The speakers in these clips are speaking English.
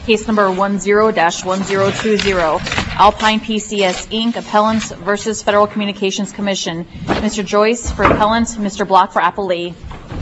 Case number 10-1020, Alpine PCS, Inc., Appellants versus Federal Communications Commission. Mr. Joyce for appellant, Mr. Block for appellee.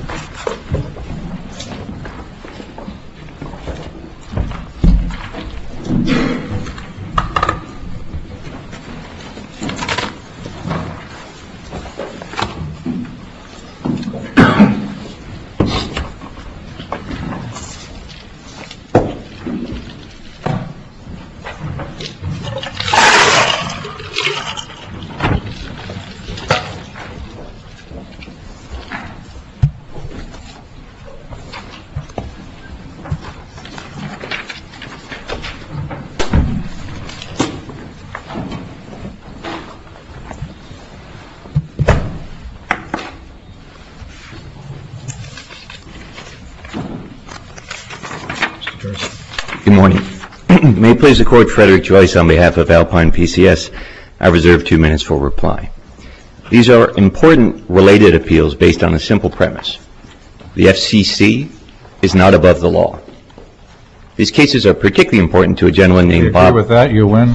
Good morning. May it please the Court, Frederick Joyce on behalf of Alpine PCS. I reserve 2 minutes for reply. These are important related appeals based on a simple premise. The FCC is not above the law. These cases are particularly important to a gentleman named Bob. With that, you win.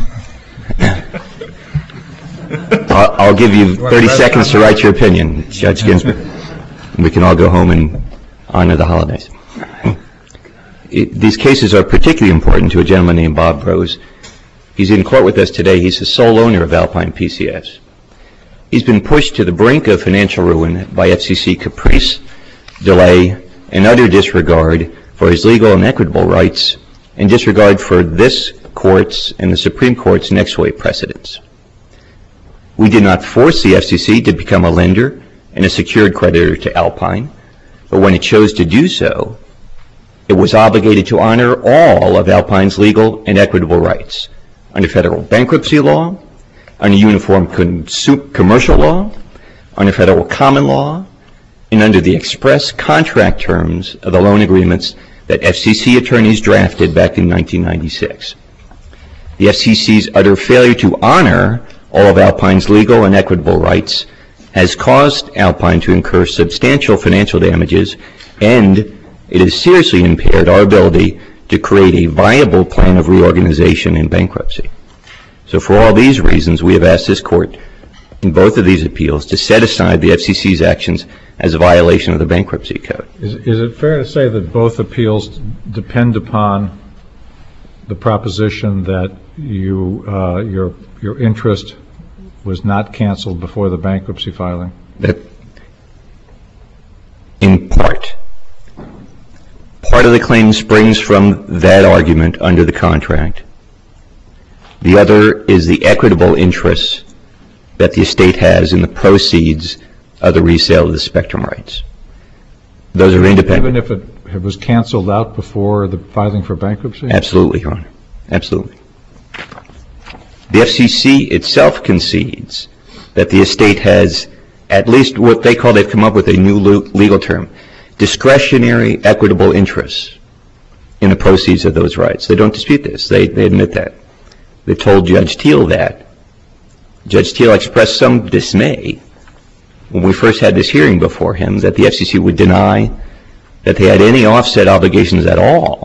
I'll give you 30 seconds to write your opinion, Judge Ginsburg. We can all go home and honor the holidays. These cases are particularly important to a gentleman named Bob Rose. He's in court with us today. He's the sole owner of Alpine PCS. He's been pushed to the brink of financial ruin by FCC caprice, delay, and utter disregard for his legal and equitable rights, and disregard for this Court's and the Supreme Court's next wave precedents. We did not force the FCC to become a lender and a secured creditor to Alpine, but when it chose to do so, it was obligated to honor all of Alpine's legal and equitable rights under federal bankruptcy law, under uniform commercial law, under federal common law, and under the express contract terms of the loan agreements that FCC attorneys drafted back in 1996. The FCC's utter failure to honor all of Alpine's legal and equitable rights has caused Alpine to incur substantial financial damages, and it has seriously impaired our ability to create a viable plan of reorganization in bankruptcy. So for all these reasons, we have asked this Court in both of these appeals to set aside the FCC's actions as a violation of the Bankruptcy Code. Is it fair to say that both appeals depend upon the proposition that your interest was not canceled before the bankruptcy filing? In part. Part of the claim springs from that argument under the contract. The other is the equitable interests that the estate has in the proceeds of the resale of the spectrum rights. Those are independent. Even if it was canceled out before the filing for bankruptcy? Absolutely, Your Honor. Absolutely. The FCC itself concedes that the estate has at least what they call, they've come up with a new legal term, discretionary equitable interests in the proceeds of those rights. They don't dispute this. They admit that. They told Judge Teal that. Judge Teal expressed some dismay when we first had this hearing before him that the FCC would deny that they had any offset obligations at all.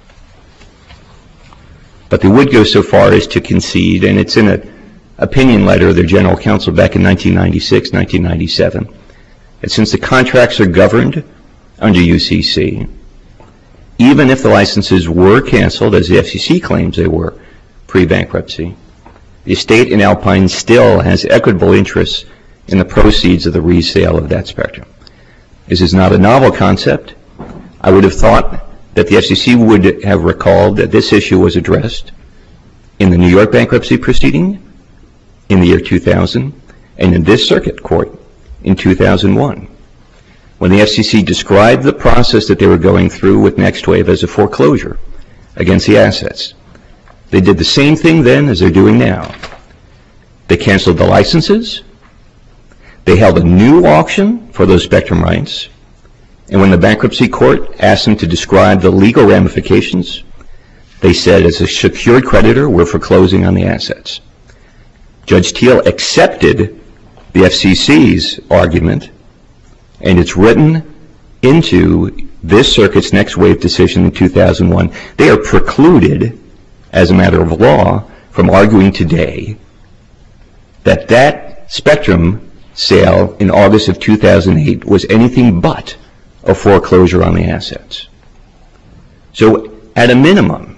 But they would go so far as to concede, and it's in an opinion letter of their general counsel back in 1996, 1997, that since the contracts are governed under UCC, even if the licenses were canceled, as the FCC claims they were pre-bankruptcy, the estate in Alpine still has equitable interests in the proceeds of the resale of that spectrum. This is not a novel concept. I would have thought that the FCC would have recalled that this issue was addressed in the New York bankruptcy proceeding in the year 2000 and in this circuit court in 2001. When the FCC described the process that they were going through with NextWave as a foreclosure against the assets, they did the same thing then as they're doing now. They canceled the licenses. They held a new auction for those spectrum rights. And when the bankruptcy court asked them to describe the legal ramifications, they said, as a secured creditor, we're foreclosing on the assets. Judge Teal accepted the FCC's argument, and it's written into this circuit's Next Wave decision in 2001, they are precluded, as a matter of law, from arguing today that that spectrum sale in August of 2008 was anything but a foreclosure on the assets. So, at a minimum,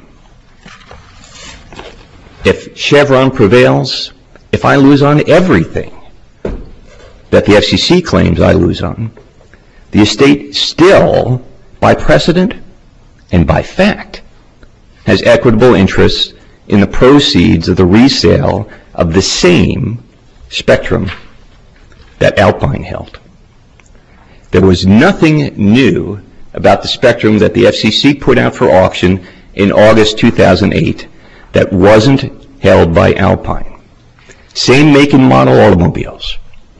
if Chevron prevails, if I lose on everything that the FCC claims I lose on, the estate still, by precedent and by fact, has equitable interests in the proceeds of the resale of the same spectrum that Alpine held. There was nothing new about the spectrum that the FCC put out for auction in August 2008 that wasn't held by Alpine. Same make and model automobiles.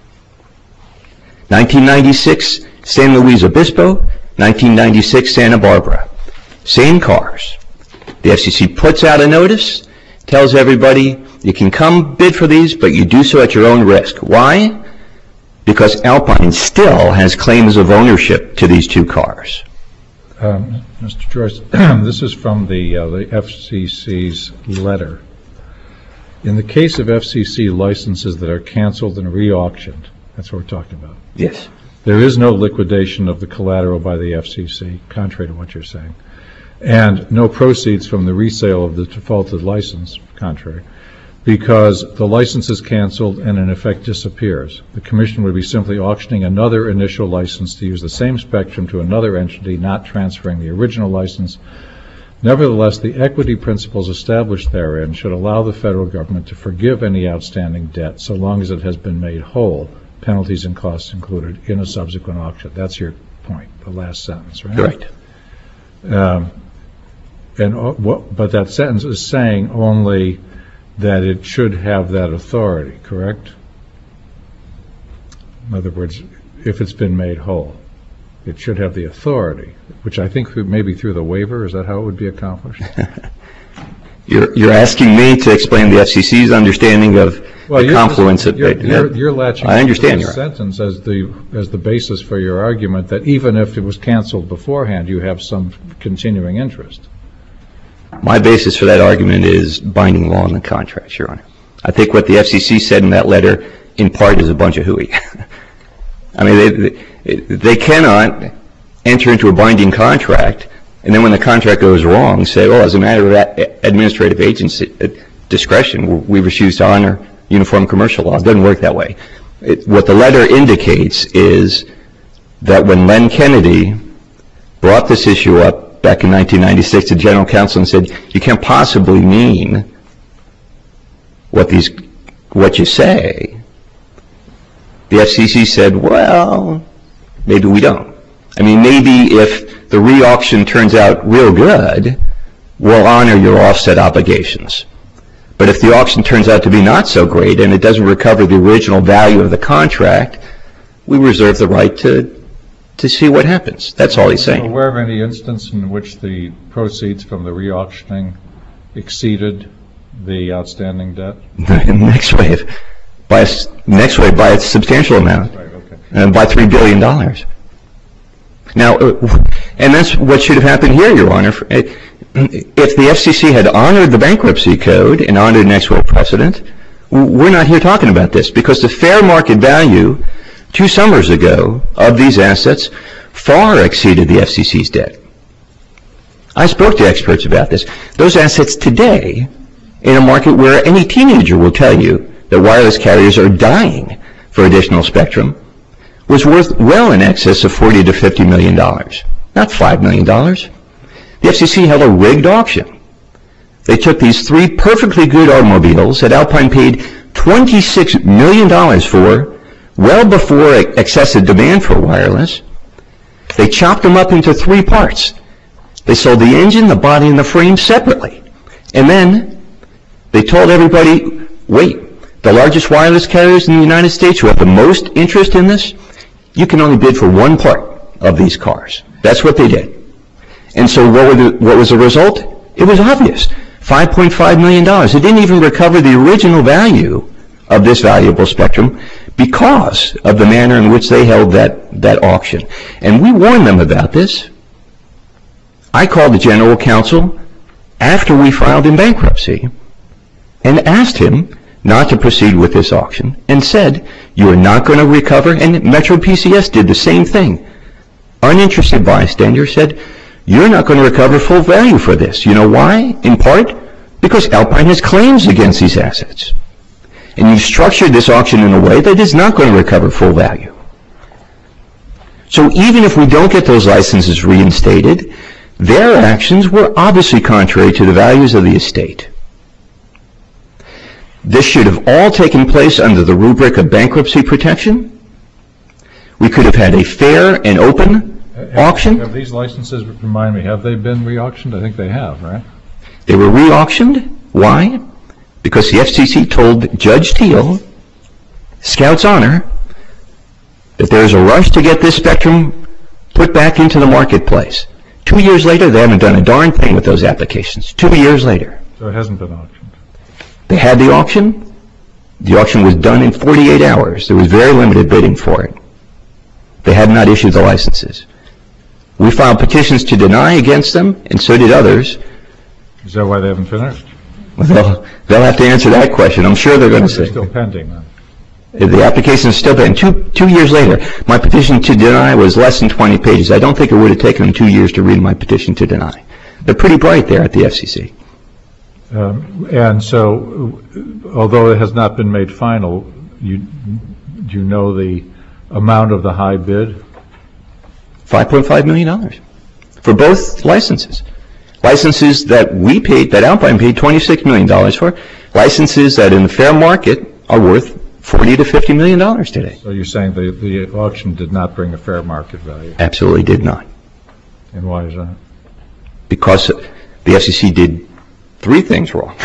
1996, San Luis Obispo, 1996, Santa Barbara. Same cars. The FCC puts out a notice, tells everybody, you can come bid for these, but you do so at your own risk. Why? Because Alpine still has claims of ownership to these two cars. Mr. Joyce, this is from the FCC's letter. In the case of FCC licenses that are canceled and re-auctioned, that's what we're talking about. Yes. There is no liquidation of the collateral by the FCC, contrary to what you're saying, and no proceeds from the resale of the defaulted license, contrary, because the license is canceled and in effect disappears. The Commission would be simply auctioning another initial license to use the same spectrum to another entity, not transferring the original license. Nevertheless, the equity principles established therein should allow the federal government to forgive any outstanding debt so long as it has been made whole, penalties and costs included, in a subsequent auction. That's your point, the last sentence, right? Correct. But that sentence is saying only that it should have that authority, correct? In other words, if it's been made whole, it should have the authority, which I think maybe through the waiver. Is that how it would be accomplished? You're asking me to explain the FCC's understanding of the confluence of you're latching I understand this sentence as the basis for your argument that even if it was canceled beforehand, you have some continuing interest. My basis for that argument is binding law in the contracts, Your Honor. I think what the FCC said in that letter, in part, is a bunch of hooey. I mean, they cannot enter into a binding contract, and then when the contract goes wrong, say, well, as a matter of administrative agency discretion, we refuse to honor uniform commercial law. It doesn't work that way. What the letter indicates is that when Len Kennedy brought this issue up back in 1996 to General Counsel and said, you can't possibly mean what you say, the FCC said, well, maybe we don't. I mean, maybe if the re-auction turns out real good, we'll honor your offset obligations. But if the auction turns out to be not so great and it doesn't recover the original value of the contract, we reserve the right to see what happens. That's all he's saying. Are you aware of any instance in which the proceeds from the re-auctioning exceeded the outstanding debt? Next Wave by a substantial amount, right, okay. And by $3 billion. Now, and that's what should have happened here, Your Honor. If the FCC had honored the bankruptcy code and honored Next Wave precedent, we're not here talking about this, because the fair market value 2 summers ago of these assets far exceeded the FCC's debt. I spoke to experts about this. Those assets today, in a market where any teenager will tell you that wireless carriers are dying for additional spectrum, was worth well in excess of $40 to $50 million, not $5 million. The FCC held a rigged auction. They took these 3 perfectly good automobiles that Alpine paid $26 million for, well before excessive demand for wireless. They chopped them up into 3 parts. They sold the engine, the body, and the frame separately. And then they told everybody, wait, the largest wireless carriers in the United States who have the most interest in this, you can only bid for 1 part of these cars. That's what they did. And so what was the result? It was obvious. $5.5 million. It didn't even recover the original value of this valuable spectrum because of the manner in which they held that auction. And we warned them about this. I called the general counsel after we filed in bankruptcy and asked him not to proceed with this auction and said, you are not going to recover, and Metro PCS did the same thing. Uninterested bystander said, you're not going to recover full value for this. You know why? In part, because Alpine has claims against these assets. And you've structured this auction in a way that is not going to recover full value. So even if we don't get those licenses reinstated, their actions were obviously contrary to the values of the estate. This should have all taken place under the rubric of bankruptcy protection. We could have had a fair and open auction. Have these licenses, remind me, have they been re-auctioned? I think they have, right? They were re-auctioned. Why? Because the FCC told Judge Teal, Scout's honor, that there's a rush to get this spectrum put back into the marketplace. 2 years later, they haven't done a darn thing with those applications. 2 years later. So it hasn't been auctioned. They had the auction. The auction was done in 48 hours. There was very limited bidding for it. They had not issued the licenses. We filed petitions to deny against them, and so did others. Is that why they haven't finished? Well, they'll have to answer that question. I'm sure they're going to say. They're still pending, then. The application is still pending. 2 years later, my petition to deny was less than 20 pages. I don't think it would have taken them 2 years to read my petition to deny. They're pretty bright there at the FCC. And so, although it has not been made final, do you know the amount of the high bid? $5.5 million for both licenses. Licenses that we paid, that Alpine paid $26 million for. Licenses that in the fair market are worth $40 to $50 million today. So you're saying the auction did not bring a fair market value? Absolutely did not. And why is that? Because the FCC did 3 things wrong.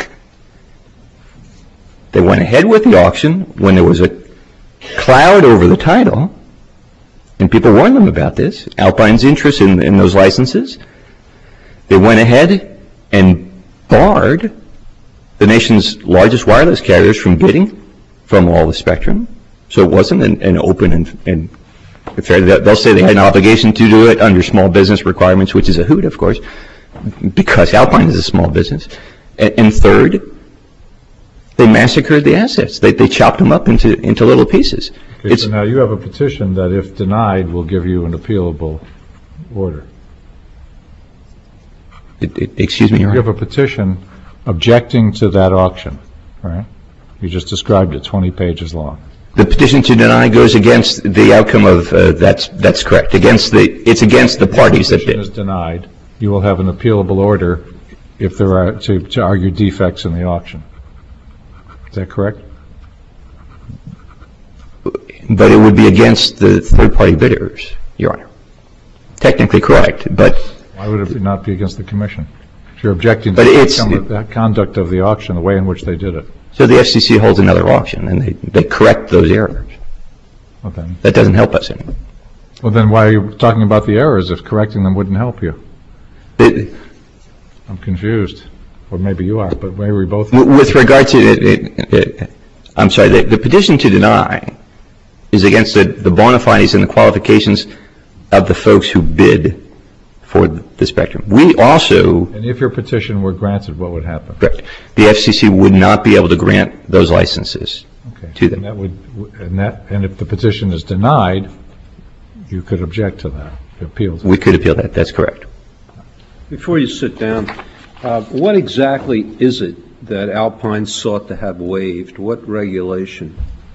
They went ahead with the auction when there was a cloud over the title, and people warned them about this, Alpine's interest in those licenses. They went ahead and barred the nation's largest wireless carriers from bidding from all the spectrum. So it wasn't an open and fair. They'll say they had an obligation to do it under small business requirements, which is a hoot, of course, because Alpine is a small business. And third, they massacred the assets. They chopped them up into little pieces. Okay, so now you have a petition that, if denied, will give you an appealable order. Excuse me, Your Honor. You have a petition objecting to that auction, right? You just described it, 20 pages long. The petition to deny goes against the outcome of that's correct. It's against the parties that bid. If the petition is denied, you will have an appealable order if there are to argue defects in the auction. Is that correct? But it would be against the third-party bidders, Your Honor. Technically correct, but why would it not be against the commission? If you're objecting to the conduct of the auction, the way in which they did it. So the FCC holds another auction, and they correct those errors. Okay. That doesn't help us anymore. Well, then why are you talking about the errors if correcting them wouldn't help you? I'm confused. Or maybe you are, but maybe we both are. With regard to I'm sorry, the petition to deny is against the bona fides and the qualifications of the folks who bid for the spectrum. We also... And if your petition were granted, what would happen? Correct. The FCC would not be able to grant those licenses to them. And if the petition is denied, you could object to that, appeal to that. We could appeal that. That's correct. Before you sit down, what exactly is it that Alpine sought to have waived? What regulation?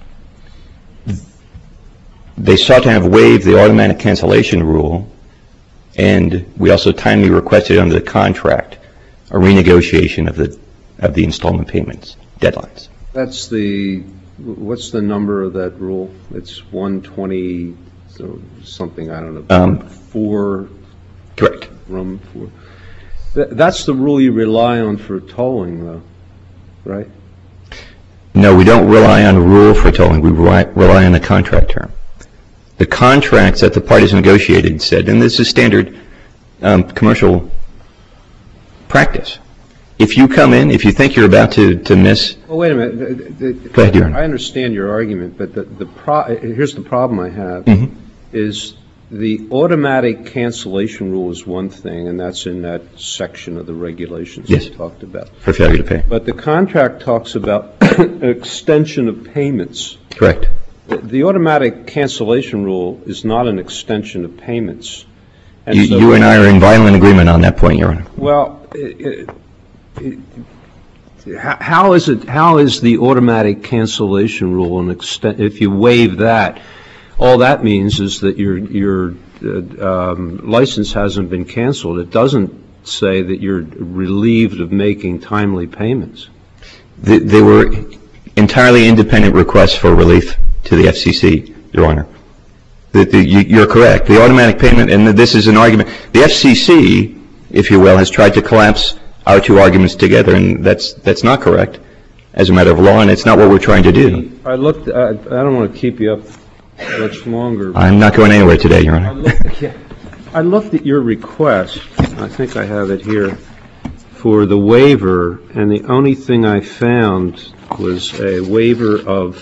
They sought to have waived the automatic cancellation rule, and we also timely requested under the contract a renegotiation of the installment payments deadlines. What's the number of that rule? It's 120 something, I don't know. 4. Correct. Room 4. That's the rule you rely on for tolling, though, right? No, we don't rely on a rule for tolling. We rely on the contract term. The contracts that the parties negotiated said, and this is standard commercial practice, if you come in, if you think you're about to miss... Well, wait a minute. Go ahead, Your Honor. I understand your argument, but here's the problem I have, is The automatic cancellation rule is one thing, and that's in that section of the regulations Yes. we talked about. For failure to pay. But the contract talks about extension of payments. Correct. The automatic cancellation rule is not an extension of payments. And You and I are in violent agreement on that point, Your Honor. Well, how is the automatic cancellation rule an extent? If you waive that, all that means is that your license hasn't been canceled. It doesn't say that you're relieved of making timely payments. They were entirely independent requests for relief to the FCC, Your Honor. You're correct. The automatic payment, and this is an argument, the FCC, if you will, has tried to collapse our two arguments together, and that's not correct as a matter of law, and it's not what we're trying to do. I don't want to keep you up much longer. I'm not going anywhere today, Your Honor. I looked at your request, I think I have it here, for the waiver, and the only thing I found was a waiver of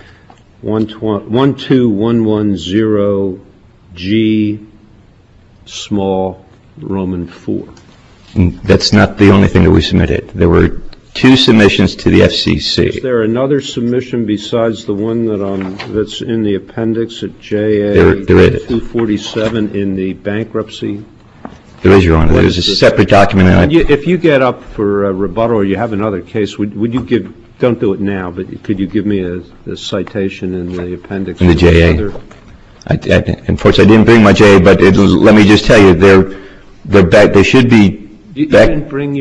12110G small Roman 4. That's not the only thing that we submitted. There were two submissions to the FCC. Is there another submission besides the one that's in the appendix at JA There is. 247 in the bankruptcy? There is, Your Honor. There's a separate document. If you get up for a rebuttal or you have another case, would you give, don't do it now, but could you give me a citation in the appendix? In the JA. Unfortunately, I didn't bring my JA, but let me just tell you, they're back. They should be back. You didn't bring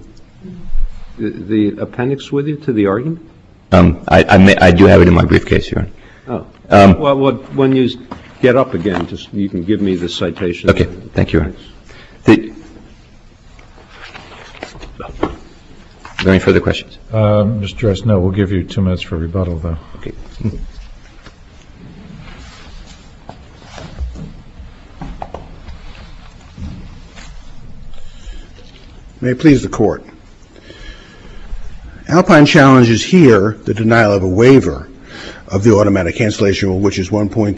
the appendix with you to the argument? I do have it in my briefcase, Your Honor. Oh. Well, when you get up again, just you can give me the citation. Okay. Thank you, Your Honor. Are there any further questions? Mr. Joyce, no, we'll give you 2 minutes for rebuttal, though. Okay. May it please the Court. Alpine challenges here the denial of a waiver of the automatic cancellation rule, which is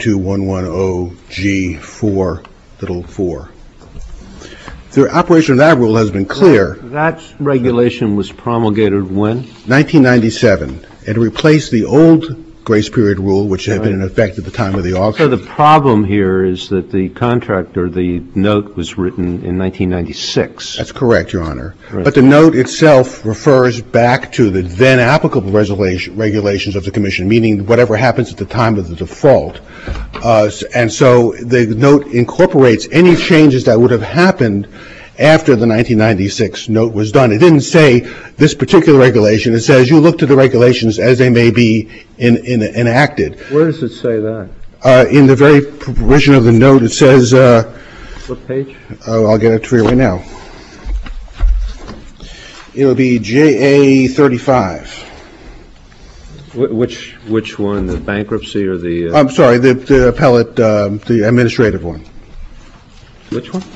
1.2110G4(4). The operation of that rule has been clear. That regulation was promulgated when? 1997. It replaced the old grace period rule, which had been in effect at the time of the auction. So the problem here is that the contract or the note was written in 1996. That's correct, Your Honor. Right. But the note itself refers back to the then applicable regulations of the Commission, meaning whatever happens at the time of the default. And so the note incorporates any changes that would have happened after the 1996 note was done. It didn't say this particular regulation. It says you look to the regulations as they may be enacted. Where does it say that? In the very provision of the note, it says what page? I'll get it to you right now. It'll be JA 35. Which one? The bankruptcy or the? I'm sorry, the appellate, the administrative one. Which one?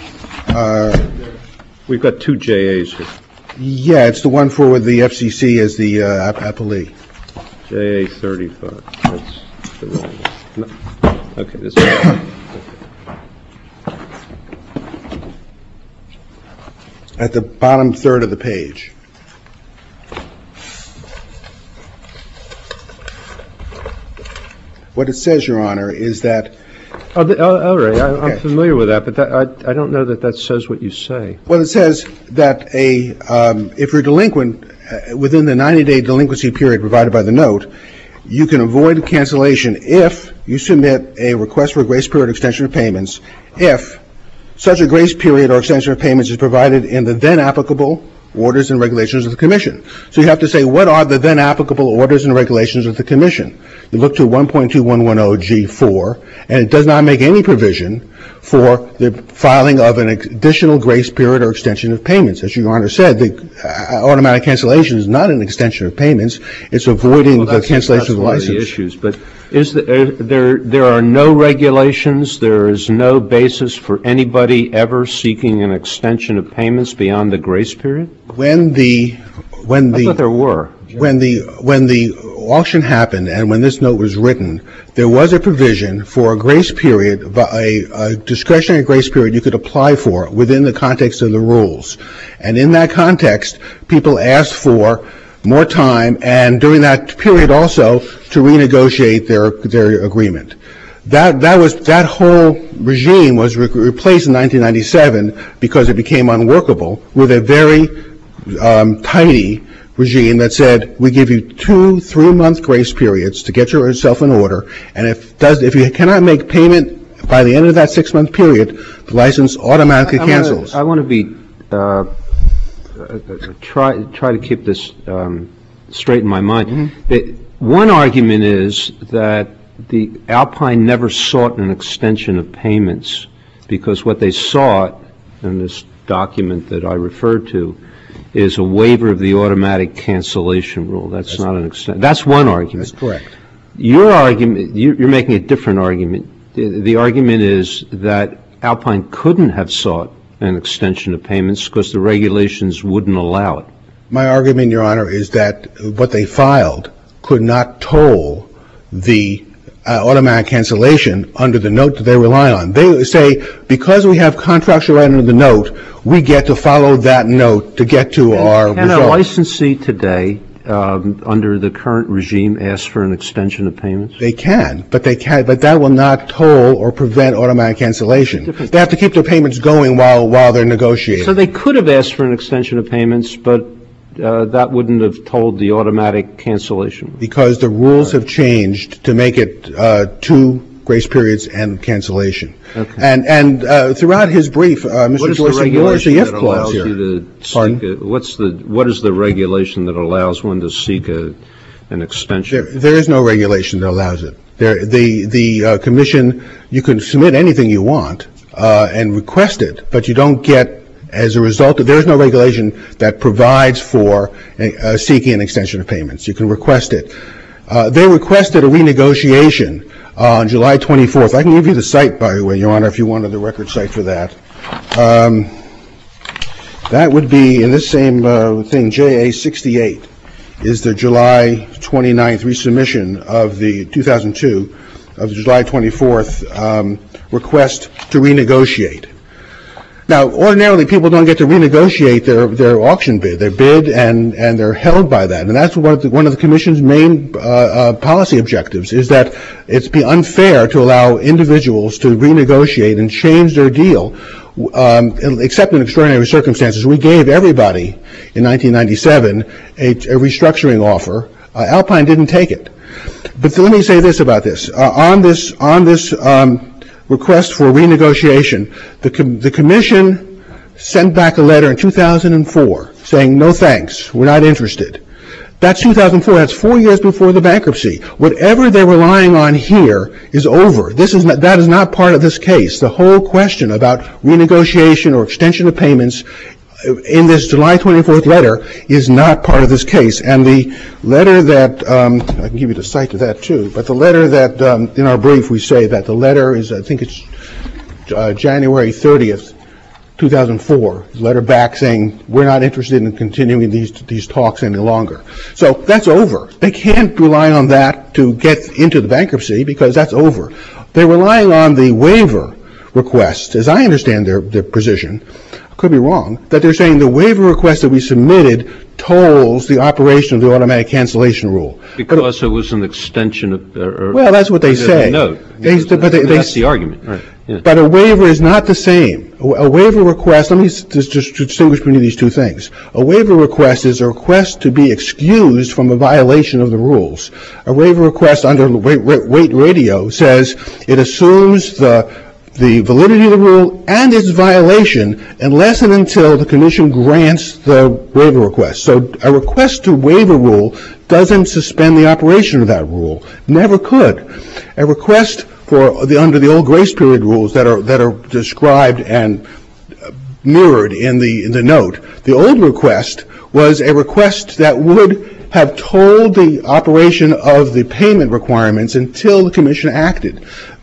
We've got two JAs here. Yeah, it's the one for the FCC as the appellee. JA 35. That's the wrong one. No. Okay, this one. At the bottom third of the page. What it says, Your Honor, is that... all right. I'm familiar with that, but I don't know that says what you say. Well, it says that if you're delinquent within the 90-day delinquency period provided by the note, you can avoid cancellation if you submit a request for a grace period extension of payments if such a grace period or extension of payments is provided in the then applicable orders and regulations of the Commission. So you have to say, what are the then applicable orders and regulations of the Commission? You look to 1.2110G4, and it does not make any provision for the filing of an additional grace period or extension of payments. As Your Honor said, the automatic cancellation is not an extension of payments. It's avoiding the cancellation of the license. That's one of the issues. But there are no regulations, there is no basis for anybody ever seeking an extension of payments beyond the grace period? When the I thought there were. When the auction happened and when this note was written, there was a provision for a grace period, a discretionary grace period you could apply for within the context of the rules. And in that context, people asked for more time and during that period also to renegotiate their agreement. That whole regime was replaced in 1997 because it became unworkable with a very tidy regime that said we give you 2 3-month grace periods to get yourself in order, and if you cannot make payment by the end of that 6-month period, the license automatically cancels. I want to be try to keep this straight in my mind. Mm-hmm. One argument is that the Alpine never sought an extension of payments because what they sought in this document that I referred to is a waiver of the automatic cancellation rule. That's not an extension. That's one argument. That's correct. Your argument, you're making a different argument. The argument is that Alpine couldn't have sought an extension of payments because the regulations wouldn't allow it. My argument, Your Honor, is that what they filed could not toll the automatic cancellation under the note that they rely on. They say, because we have contractual right under the note, we get to follow that note to get to our result. Can a licensee today, under the current regime, ask for an extension of payments? They can, but that will not toll or prevent automatic cancellation. They have to keep their payments going while they're negotiating. So they could have asked for an extension of payments, but that wouldn't have told the automatic cancellation. Because the rules have changed to make it 2 grace periods and cancellation. Okay. And throughout his brief, Mr. Joyce ignores the if clause here. What is the regulation that allows one to seek an extension? There is no regulation that allows it. The commission, you can submit anything you want and request it, but you don't get. As a result, there is no regulation that provides for seeking an extension of payments. You can request it. They requested a renegotiation on July 24th. I can give you the site, by the way, Your Honor, if you wanted the record site for that. That would be in this same thing, JA 68, is the July 29th resubmission of the 2002, of the July 24th request to renegotiate. Now, ordinarily, people don't get to renegotiate their auction bid. Their bid and they're held by that. And that's one of the Commission's main policy objectives, is that it's be unfair to allow individuals to renegotiate and change their deal, except in extraordinary circumstances. We gave everybody in 1997 a restructuring offer. Alpine didn't take it. But let me say this about this. On this request for renegotiation, the Commission sent back a letter in 2004 saying, no thanks, we're not interested. That's 2004. That's 4 years before the bankruptcy. Whatever they're relying on here is over. That is not part of this case. The whole question about renegotiation or extension of payments in this July 24th letter is not part of this case. And the letter that, I can give you the site to that too, but the letter that in our brief we say that the letter is, I think it's January 30th, 2004, letter back saying we're not interested in continuing these talks any longer. So that's over. They can't rely on that to get into the bankruptcy because that's over. They're relying on the waiver request, as I understand their position. Could be wrong, that they're saying the waiver request that we submitted tolls the operation of the automatic cancellation rule. Because it was an extension of well, that's what they say. No, that's the argument. Right. Yeah. But a waiver is not the same. A waiver request, let me just distinguish between these two things. A waiver request is a request to be excused from a violation of the rules. A waiver request under Wait Radio says it assumes the validity of the rule and its violation unless and until the Commission grants the waiver request. So a request to waive a rule doesn't suspend the operation of that rule. Never could. A request for under the old grace period rules that are described and mirrored in the note, the old request was a request that would have told the operation of the payment requirements until the Commission acted.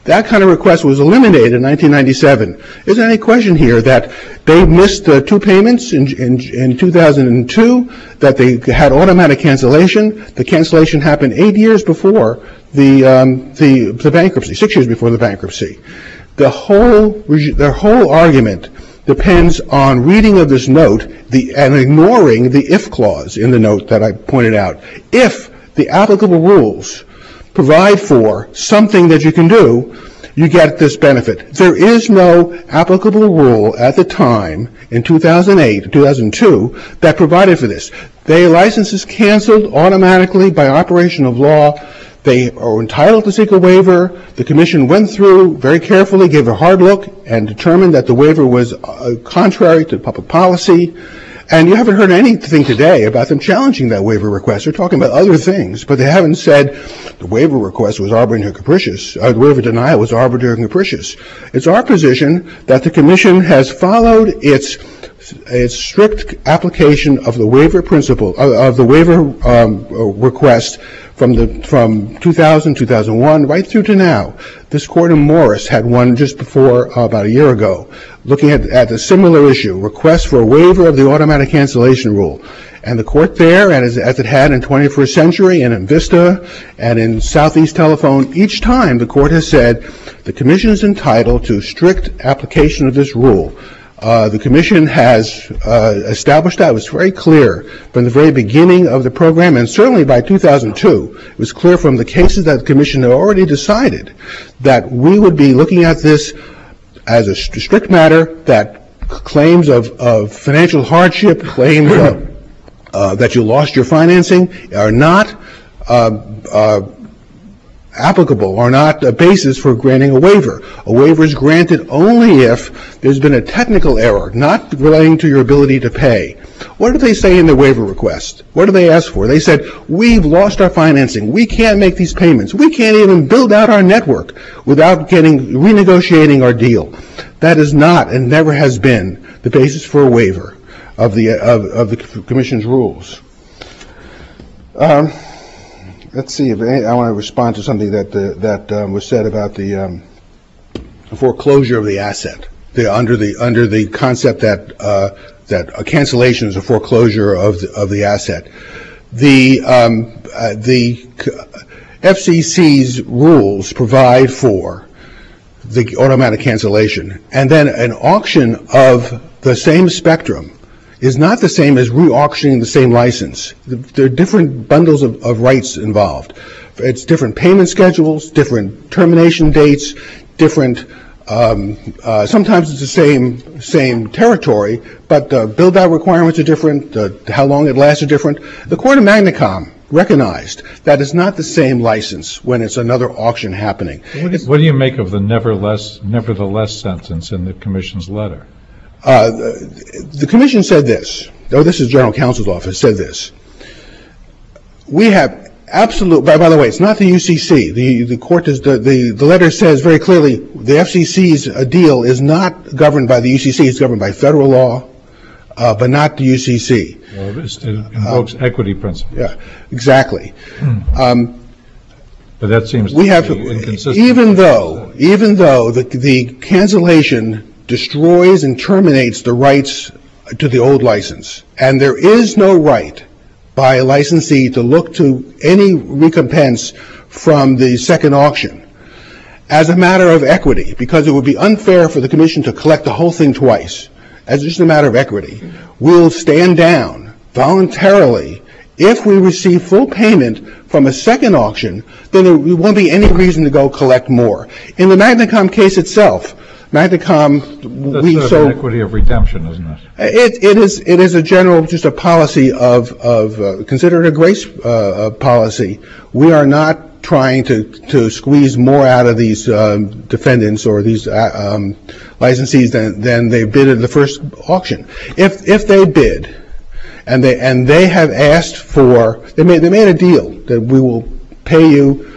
That kind of request was eliminated in 1997. Isn't there any question here that they missed 2 payments in 2002, that they had automatic cancellation? The cancellation happened 8 years before the bankruptcy, 6 years before the bankruptcy. Their whole argument depends on reading of this note and ignoring the if clause in the note that I pointed out. If the applicable rules provide for something that you can do, you get this benefit. There is no applicable rule at the time in 2008, 2002 that provided for this. The license is canceled automatically by operation of law. They are entitled to seek a waiver. The commission went through very carefully, gave a hard look, and determined that the waiver was contrary to public policy. And you haven't heard anything today about them challenging that waiver request. They're talking about other things, but they haven't said the waiver request was arbitrary and capricious, the waiver denial was arbitrary and capricious. It's our position that the commission has followed its strict application of the waiver principle, of the waiver request from 2000, 2001, right through to now. This court in Morris had one just before, about a year ago, looking at a similar issue, request for a waiver of the automatic cancellation rule. And the court there, and as it had in 21st Century and in Vista and in Southeast Telephone, each time the court has said the commission is entitled to strict application of this rule. The commission has established that. It was very clear from the very beginning of the program, and certainly by 2002, it was clear from the cases that the commission had already decided that we would be looking at this as a strict matter, that claims of financial hardship, claims that you lost your financing are not applicable, are not a basis for granting a waiver. A waiver is granted only if there's been a technical error, not relating to your ability to pay. What do they say in the waiver request? What do they ask for? They said, we've lost our financing. We can't make these payments. We can't even build out our network without renegotiating our deal. That is not and never has been the basis for a waiver of the commission's rules. Let's see if I want to respond to something that was said about the foreclosure of the asset. Under the concept that a cancellation is a foreclosure of the asset. The FCC's rules provide for the automatic cancellation, and then an auction of the same spectrum is not the same as re-auctioning the same license. There are different bundles of rights involved. It's different payment schedules, different termination dates, different, sometimes it's the same territory, but build-out requirements are different, how long it lasts are different. The Court of Magnacom recognized that it's not the same license when it's another auction happening. What do you make of the nevertheless sentence in the commission's letter? The commission said this. This is General Counsel's office, said this. We have absolute, by the way, it's not the UCC. The court is, the letter says very clearly the FCC's deal is not governed by the UCC. It's governed by federal law, but not the UCC. Well, it invokes equity principles. Yeah, exactly. But that seems to be inconsistent. Even though the cancellation destroys and terminates the rights to the old license, and there is no right by a licensee to look to any recompense from the second auction as a matter of equity, because it would be unfair for the commission to collect the whole thing twice. As just a matter of equity, we'll stand down voluntarily if we receive full payment from a second auction. Then there won't be any reason to go collect more. In the Magnacom case itself, Magnacom, that's an equity of redemption, isn't it? It is a general, just a policy of consider it a grace policy. We are not trying to squeeze more out of these defendants or these licensees than they bid at the first auction. If they bid and they have asked for, they made a deal that we will pay you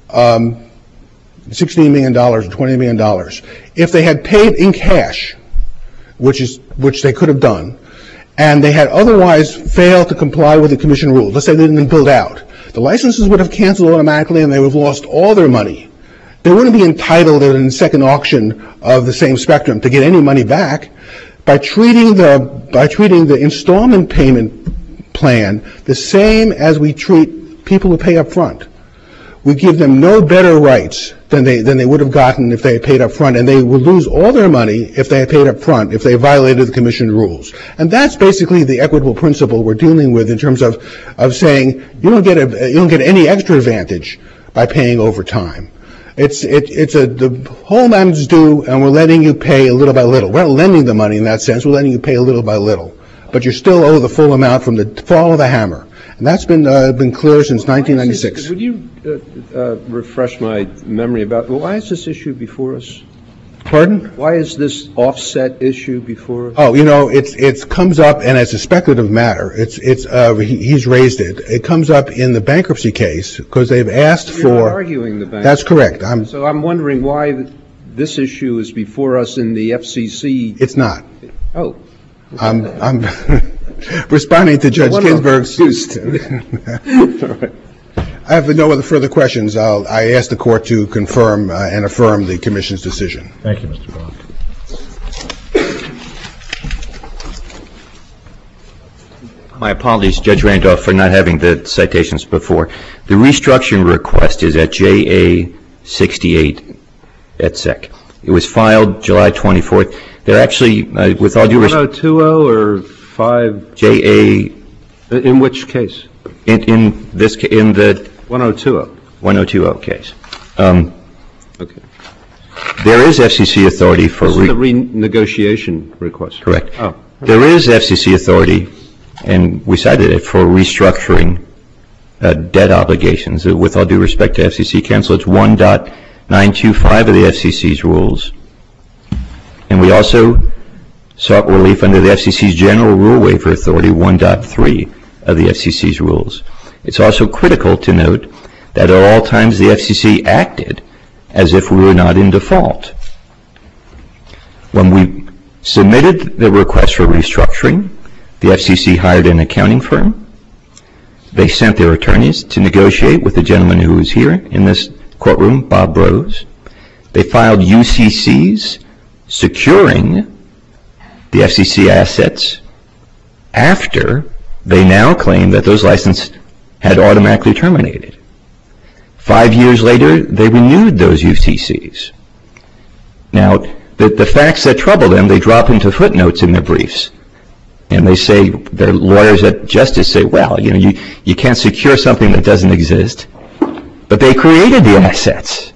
$16 million or $20 million. If they had paid in cash, which they could have done, and they had otherwise failed to comply with the commission rules, let's say they didn't build out, the licenses would have canceled automatically and they would have lost all their money. they wouldn't be entitled in the second auction of the same spectrum to get any money back. By treating the installment payment plan the same as we treat people who pay up front, we give them no better rights than they would have gotten if they had paid up front, and they would lose all their money if they had paid up front, if they violated the Commission rules. And that's basically the equitable principle we're dealing with in terms of saying you don't get any extra advantage by paying over time. The whole amount's due, and we're letting you pay a little by little. We're not lending the money in that sense. We're letting you pay a little by little. But you still owe the full amount from the fall of the hammer. And that's been clear since 1996. Would you refresh my memory about, why is this issue before us? Pardon? Why is this offset issue before us? Oh, it comes up, and it's a speculative matter. He's raised it. It comes up in the bankruptcy case because they've asked for. You're not arguing the bankruptcy. That's correct. So I'm wondering why this issue is before us in the FCC. It's not. Oh. I'm responding to Judge Ginsburg's. All right. I have no other further questions. I ask the court to confirm and affirm the Commission's decision. Thank you, Mr. Block. My apologies, Judge Randolph, for not having the citations before. The restructuring request is at JA 68 at SEC. It was filed July 24th. They're actually, with all due respect. 1020 or 5? JA. In which case? In the 1020. 1020 case. Okay. There is FCC authority for. This is the renegotiation request. Correct. Oh. There is FCC authority, and we cited it, for restructuring debt obligations. With all due respect to FCC counsel, it's 1.925 of the FCC's rules. And we also sought relief under the FCC's general rule waiver authority, 1.3 of the FCC's rules. It's also critical to note that at all times the FCC acted as if we were not in default. When we submitted the request for restructuring, the FCC hired an accounting firm. They sent their attorneys to negotiate with the gentleman who is here in this courtroom, Bob Brose. They filed UCCs securing the FCC assets after they now claim that those licenses had automatically terminated. 5 years later, they renewed those UCCs. Now, the facts that trouble them, they drop into footnotes in their briefs. And they say, their lawyers at Justice say, well, you can't secure something that doesn't exist. But they created the assets.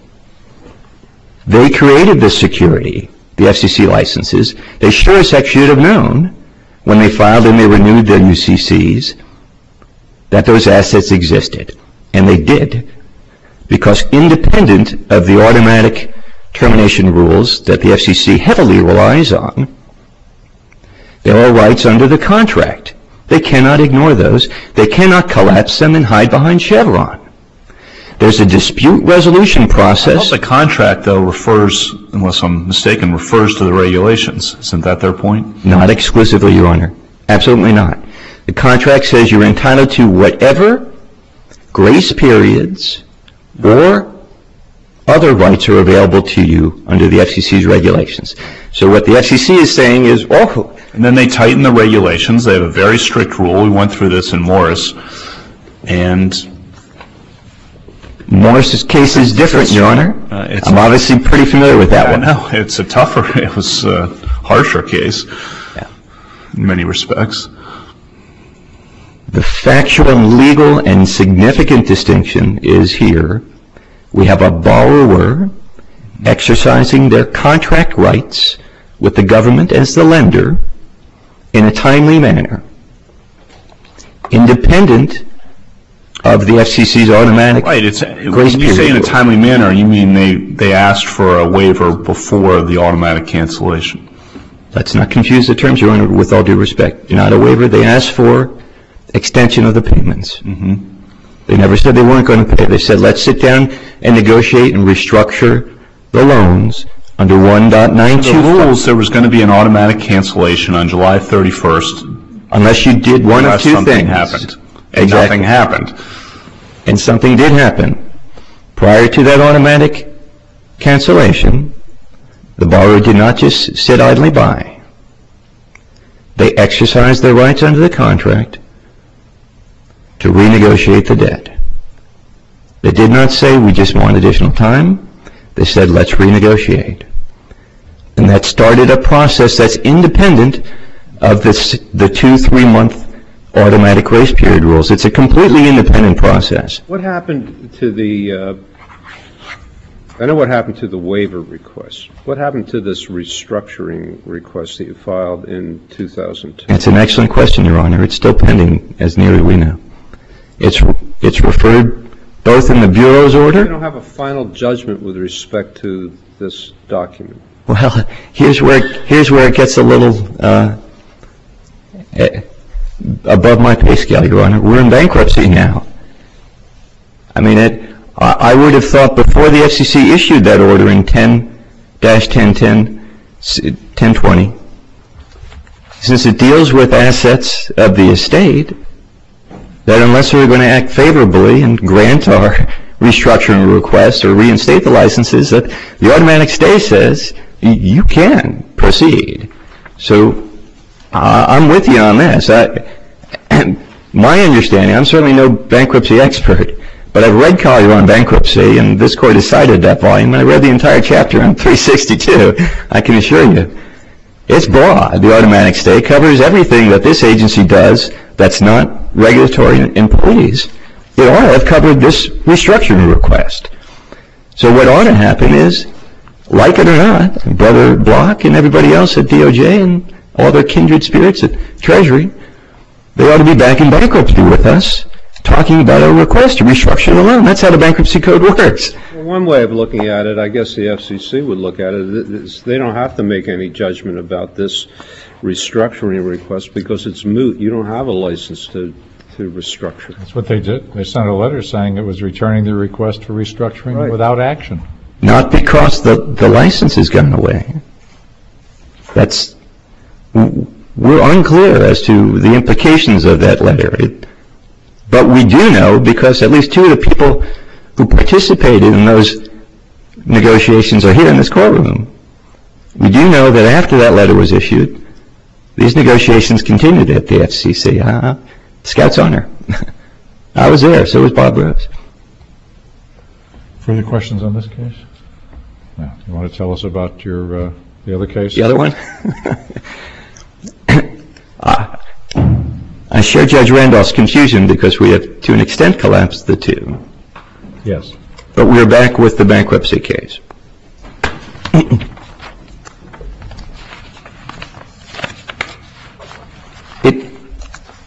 They created the security, the FCC licenses. They sure as heck should have known when they filed and they renewed their UCCs that those assets existed. And they did. Because independent of the automatic termination rules that the FCC heavily relies on, there are rights under the contract. They cannot ignore those. They cannot collapse them and hide behind Chevron. There's a dispute resolution process. The contract, though, refers, unless I'm mistaken, refers to the regulations. Isn't that their point? Not exclusively, Your Honor. Absolutely not. The contract says you're entitled to whatever grace periods or other rights are available to you under the FCC's regulations. So what the FCC is saying is, and then they tighten the regulations. They have a very strict rule. We went through this in Morris. And Morris's case is different, Your Honor. I'm obviously pretty familiar with that one. No, it's it was a harsher case in many respects. The factual and legal and significant distinction is here. We have a borrower exercising their contract rights with the government as the lender in a timely manner, independent of the FCC's automatic grace period. When you say in a timely manner, you mean they asked for a waiver before the automatic cancellation? Let's not confuse the terms, Your Honor, with all due respect. Not a waiver. They asked for extension of the payments. Mm-hmm. They never said they weren't going to pay. They said, let's sit down and negotiate and restructure the loans under 1.925. The rules, there was going to be an automatic cancellation on July 31st. Unless you did one of two things. Happened. And exactly. Nothing happened. And something did happen. Prior to that automatic cancellation, the borrower did not just sit idly by. They exercised their rights under the contract to renegotiate the debt. They did not say, we just want additional time. They said, let's renegotiate. And that started a process that's independent of the 2-3 month automatic grace period rules. It's a completely independent process. What happened to the, I know what happened to the waiver request. What happened to this restructuring request that you filed in 2002? That's an excellent question, Your Honor. It's still pending, as near as we know. It's referred both in the Bureau's order. You don't have a final judgment with respect to this document. Well, here's where it gets a little above my pay scale, Your Honor. We're in bankruptcy now. I mean, I would have thought before the FCC issued that order in 10-1020, since it deals with assets of the estate, that unless we were going to act favorably and grant our restructuring request or reinstate the licenses, that the automatic stay says you can proceed. So I'm with you on this. My understanding, I'm certainly no bankruptcy expert, but I've read Collier on bankruptcy, and this court has cited that volume, and I read the entire chapter on 362. I can assure you. It's broad. The automatic stay covers everything that this agency does that's not regulatory employees. It ought to have covered this restructuring request. So what ought to happen is, like it or not, Brother Block and everybody else at DOJ and all their kindred spirits at Treasury, they ought to be back in bankruptcy with us, talking about a request to restructure the loan. That's how the bankruptcy code works. Well, one way of looking at it, I guess the FCC would look at it, is they don't have to make any judgment about this restructuring request because it's moot. You don't have a license to restructure. That's what they did. They sent a letter saying it was returning the request for restructuring Right. without action. Not because the license has gone away. We're unclear as to the implications of that letter. But we do know, because at least two of the people who participated in those negotiations are here in this courtroom. We do know that after that letter was issued, these negotiations continued at the FCC. Scout's honor. I was there, so was Bob Rose. Further questions on this case? No. You want to tell us about your the other case? The other one? I share Judge Randolph's confusion because we have, to an extent, collapsed the two. Yes. But we're back with the bankruptcy case.